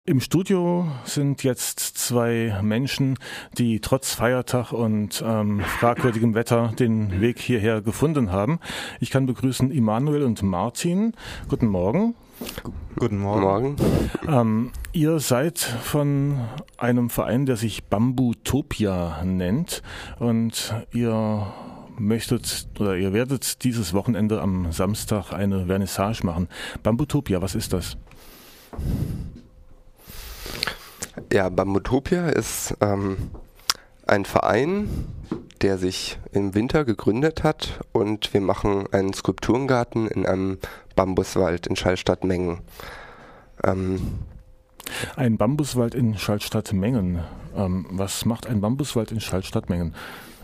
Im Studio sind jetzt zwei Menschen, die trotz Feiertag und fragwürdigem Wetter den Weg hierher gefunden haben. Ich kann begrüßen Immanuel und Martin. Guten Morgen. Guten Morgen. Ihr seid von einem Verein, der sich Bambutopia nennt, und ihr werdet dieses Wochenende am Samstag eine Vernissage machen. Bambutopia, was ist das? Ja, Bambutopia ist ein Verein, der sich im Winter gegründet hat, und wir machen einen Skulpturengarten in einem Bambuswald in Schallstatt-Mengen. Ein Bambuswald in Schallstatt-Mengen. Was macht ein Bambuswald in Schallstatt-Mengen?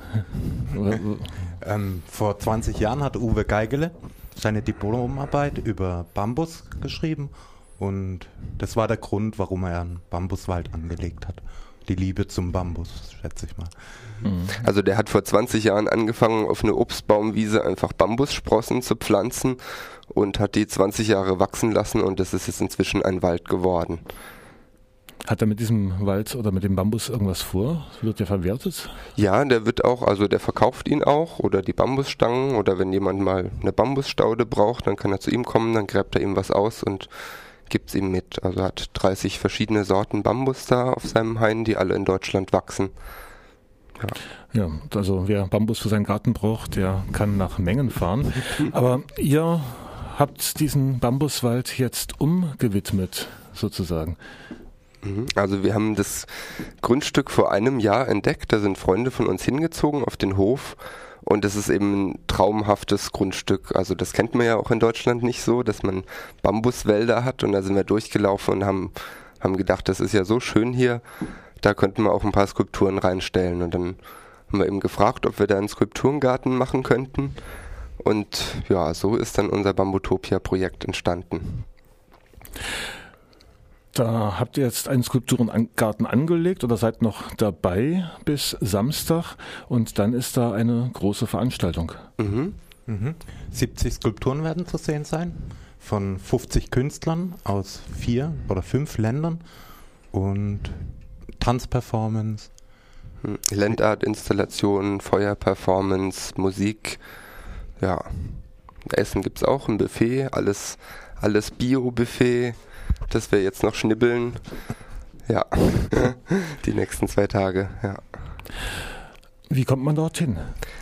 Vor 20 Jahren hat Uwe Geigele seine Diplomarbeit über Bambus geschrieben. Und das war der Grund, warum er einen Bambuswald angelegt hat. Die Liebe zum Bambus, schätze ich mal. Also der hat vor 20 Jahren angefangen, auf eine Obstbaumwiese einfach Bambussprossen zu pflanzen und hat die 20 Jahre wachsen lassen, und das ist jetzt inzwischen ein Wald geworden. Hat er mit diesem Wald oder mit dem Bambus irgendwas vor? Wird der verwertet? Ja, der verkauft ihn auch, oder die Bambusstangen, oder wenn jemand mal eine Bambusstaude braucht, dann kann er zu ihm kommen, dann gräbt er ihm was aus und gibt's ihm mit. Also hat 30 verschiedene Sorten Bambus da auf seinem Hain, die alle in Deutschland wachsen. Ja, also wer Bambus für seinen Garten braucht, der kann nach Mengen fahren. Aber ihr habt diesen Bambuswald jetzt umgewidmet, sozusagen. Also wir haben das Grundstück vor einem Jahr entdeckt, da sind Freunde von uns hingezogen auf den Hof. Und es ist eben ein traumhaftes Grundstück. Also das kennt man ja auch in Deutschland nicht so, dass man Bambuswälder hat. Und da sind wir durchgelaufen und haben gedacht, das ist ja so schön hier, da könnten wir auch ein paar Skulpturen reinstellen. Und dann haben wir eben gefragt, ob wir da einen Skulpturengarten machen könnten. Und ja, so ist dann unser Bambutopia-Projekt entstanden. Da habt ihr jetzt einen Skulpturengarten angelegt oder seid noch dabei bis Samstag, und dann ist da eine große Veranstaltung. 70 Skulpturen werden zu sehen sein, von 50 Künstlern aus 4 oder 5 Ländern, und Tanzperformance, Landart-Installationen, Feuerperformance, Musik, ja. Essen gibt's auch, ein Buffet, alles Bio-Buffet, das wir jetzt noch schnibbeln. Ja, die nächsten 2 Tage, ja. Wie kommt man dorthin?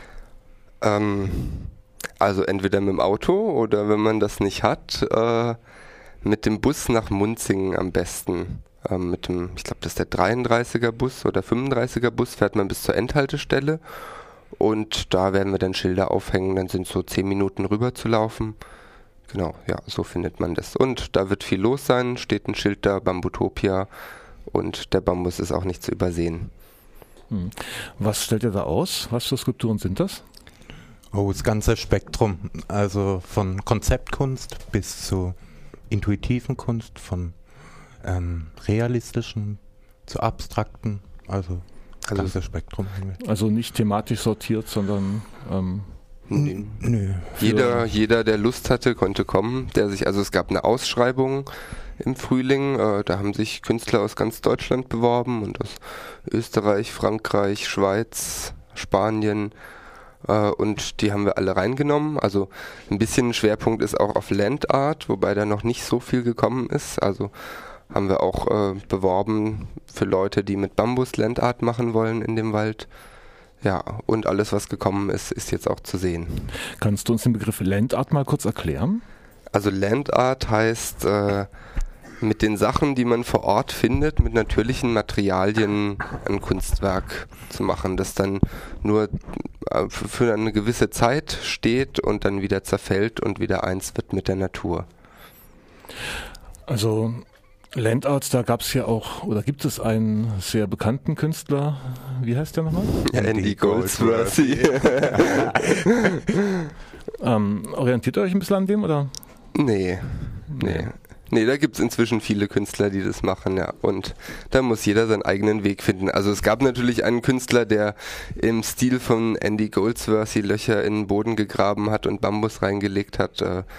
Also entweder mit dem Auto oder, wenn man das nicht hat, mit dem Bus nach Munzingen am besten. Mit dem, ich glaube, das ist der 33er Bus oder 35er Bus, fährt man bis zur Endhaltestelle, und da werden wir dann Schilder aufhängen, dann sind so 10 Minuten rüber zu laufen. Genau, ja, so findet man das. Und da wird viel los sein, steht ein Schild da, Bambutopia, und der Bambus ist auch nicht zu übersehen. Was stellt ihr da aus? Was für Skulpturen sind das? Oh, das ganze Spektrum, also von Konzeptkunst bis zu intuitiven Kunst, von realistischen zu abstrakten, also das ganze Spektrum. Also nicht thematisch sortiert, sondern Nö. Jeder, der Lust hatte, konnte kommen. Es gab eine Ausschreibung im Frühling, da haben sich Künstler aus ganz Deutschland beworben und aus Österreich, Frankreich, Schweiz, Spanien, und die haben wir alle reingenommen. Also ein bisschen Schwerpunkt ist auch auf Landart, wobei da noch nicht so viel gekommen ist. Also haben wir auch beworben für Leute, die mit Bambus Landart machen wollen in dem Wald. Ja, und alles, was gekommen ist, ist jetzt auch zu sehen. Kannst du uns den Begriff Landart mal kurz erklären? Also Landart heißt, mit den Sachen, die man vor Ort findet, mit natürlichen Materialien ein Kunstwerk zu machen, das dann nur für eine gewisse Zeit steht und dann wieder zerfällt und wieder eins wird mit der Natur. Also Landart, da gab es ja auch, oder gibt es einen sehr bekannten Künstler, wie heißt der nochmal? Andy Goldsworthy. Orientiert ihr euch ein bisschen an dem, oder? Nee, da gibt es inzwischen viele Künstler, die das machen, ja. Und da muss jeder seinen eigenen Weg finden. Also es gab natürlich einen Künstler, der im Stil von Andy Goldsworthy Löcher in den Boden gegraben hat und Bambus reingelegt hat.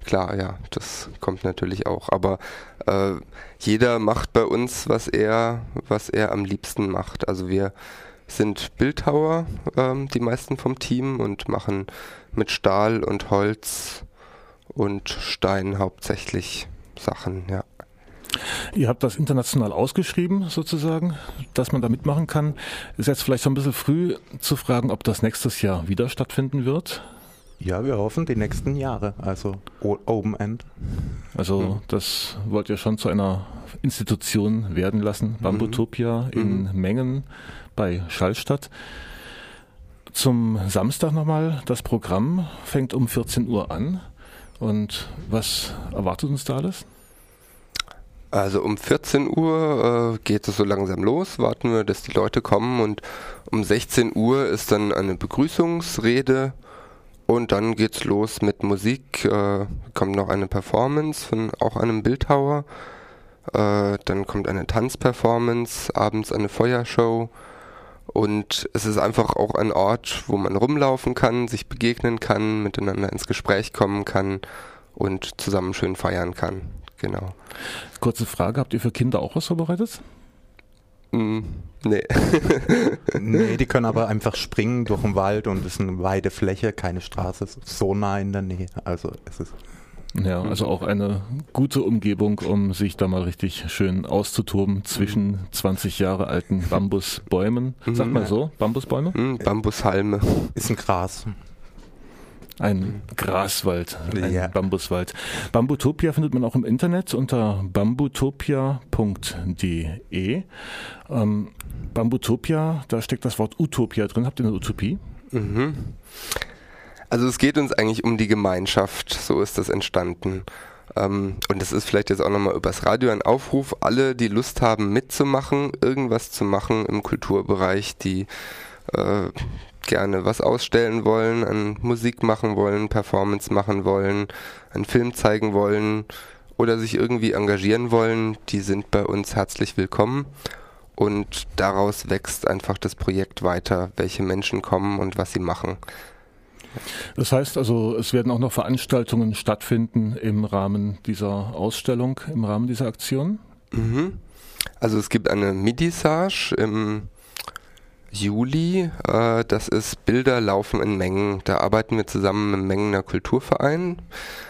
klar, ja, das kommt natürlich auch. Aber jeder macht bei uns, was er am liebsten macht. Also wir sind Bildhauer, die meisten vom Team, und machen mit Stahl und Holz und Stein hauptsächlich Sachen, ja. Ihr habt das international ausgeschrieben, sozusagen, dass man da mitmachen kann. Ist jetzt vielleicht so ein bisschen früh zu fragen, ob das nächstes Jahr wieder stattfinden wird? Ja, wir hoffen die nächsten Jahre, also Open End. Also das wollt ihr schon zu einer Institution werden lassen, Bambutopia in Mengen bei Schallstadt. Zum Samstag nochmal, das Programm fängt um 14 Uhr an. Und was erwartet uns da alles? Also um 14 Uhr geht es so langsam los, warten wir, dass die Leute kommen, und um 16 Uhr ist dann eine Begrüßungsrede und dann geht's los mit Musik, kommt noch eine Performance von auch einem Bildhauer, dann kommt eine Tanzperformance, abends eine Feuershow, und es ist einfach auch ein Ort, wo man rumlaufen kann, sich begegnen kann, miteinander ins Gespräch kommen kann und zusammen schön feiern kann. Genau. Kurze Frage, habt ihr für Kinder auch was vorbereitet? Nee. Nee, die können aber einfach springen durch den Wald und es ist eine weite Fläche, keine Straße, so nah in der Nähe. Also es ist ja, also auch eine gute Umgebung, um sich da mal richtig schön auszutoben zwischen 20 Jahre alten Bambusbäumen. Sag mal so, Bambusbäume? Bambushalme. Ist ein Gras. Ein Graswald, ein Ja. Bambuswald. Bambutopia findet man auch im Internet unter bambutopia.de. Bambutopia, da steckt das Wort Utopia drin. Habt ihr eine Utopie? Also es geht uns eigentlich um die Gemeinschaft, so ist das entstanden. Und es ist vielleicht jetzt auch nochmal übers Radio ein Aufruf, alle, die Lust haben mitzumachen, irgendwas zu machen im Kulturbereich, die gerne was ausstellen wollen, an Musik machen wollen, Performance machen wollen, einen Film zeigen wollen oder sich irgendwie engagieren wollen, die sind bei uns herzlich willkommen. Und daraus wächst einfach das Projekt weiter, welche Menschen kommen und was sie machen. Das heißt also, es werden auch noch Veranstaltungen stattfinden im Rahmen dieser Ausstellung, im Rahmen dieser Aktion? Also es gibt eine Midissage im Juli, das ist Bilder laufen in Mengen. Da arbeiten wir zusammen mit dem Mengener Kulturverein,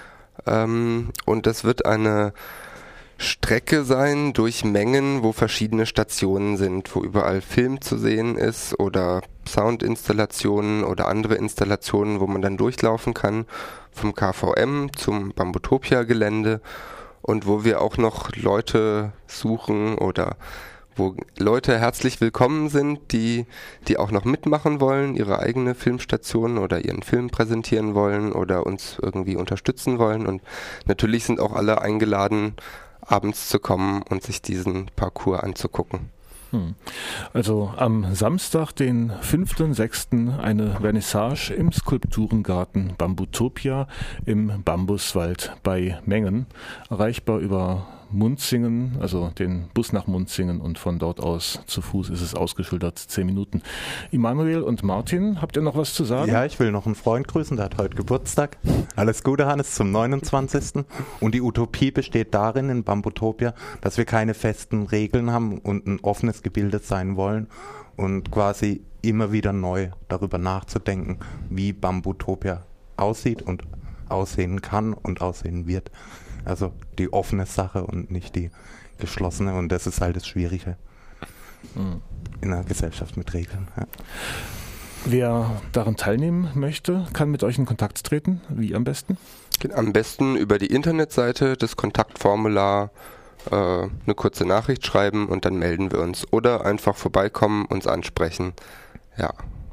und das wird eine Strecke sein durch Mengen, wo verschiedene Stationen sind, wo überall Film zu sehen ist oder Soundinstallationen oder andere Installationen, wo man dann durchlaufen kann, vom KVM zum Bambutopia-Gelände, und wo wir auch noch Leute suchen oder wo Leute herzlich willkommen sind, die auch noch mitmachen wollen, ihre eigene Filmstation oder ihren Film präsentieren wollen oder uns irgendwie unterstützen wollen. Und natürlich sind auch alle eingeladen, abends zu kommen und sich diesen Parcours anzugucken. Also am Samstag, den 5.6. eine Vernissage im Skulpturengarten Bambutopia im Bambuswald bei Mengen, erreichbar über Munzingen, also den Bus nach Munzingen, und von dort aus zu Fuß ist es ausgeschildert, 10 Minuten. Immanuel und Martin, habt ihr noch was zu sagen? Ja, ich will noch einen Freund grüßen, der hat heute Geburtstag. Alles Gute, Hannes, zum 29. Und die Utopie besteht darin, in Bambutopia, dass wir keine festen Regeln haben und ein offenes Gebilde sein wollen und quasi immer wieder neu darüber nachzudenken, wie Bambutopia aussieht und aussehen kann und aussehen wird. Also die offene Sache und nicht die geschlossene, und das ist halt das Schwierige in einer Gesellschaft mit Regeln. Ja. Wer daran teilnehmen möchte, kann mit euch in Kontakt treten. Wie am besten? Am besten über die Internetseite, das Kontaktformular, eine kurze Nachricht schreiben und dann melden wir uns. Oder einfach vorbeikommen, uns ansprechen. Ja.